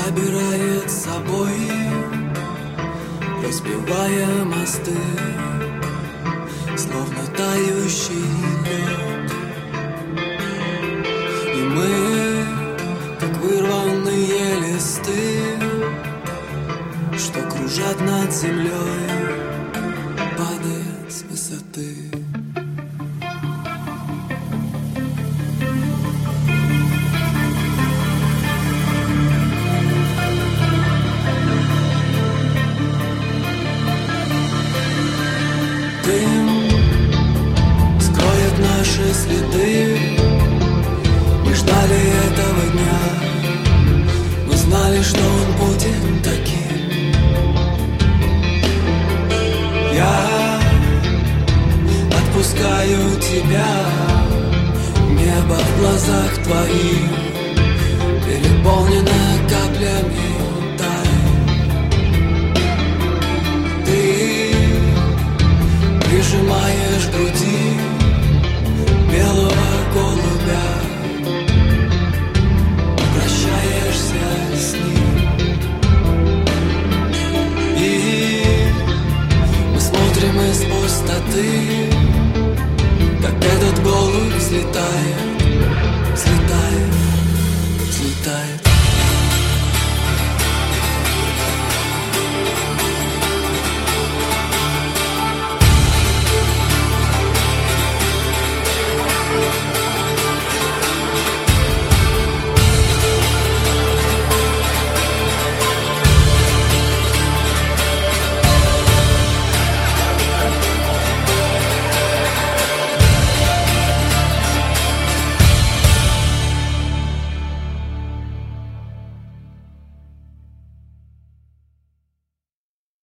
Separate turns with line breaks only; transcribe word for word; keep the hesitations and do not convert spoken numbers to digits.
забирает с собой, разбивая мосты, словно тающий лед. И мы, как вырванные листы, что кружат над землей, падает с высоты. Дым скроет наши следы. Мы ждали этого дня, мы знали, что он будет таким. Я отпускаю тебя, небо в глазах твоих переполнено каплями тайн. Ты прижимаешь к груди белого голубя, прощаешься с ним, и мы смотрим из пустоты, как этот голубь взлетает, взлетает, взлетает.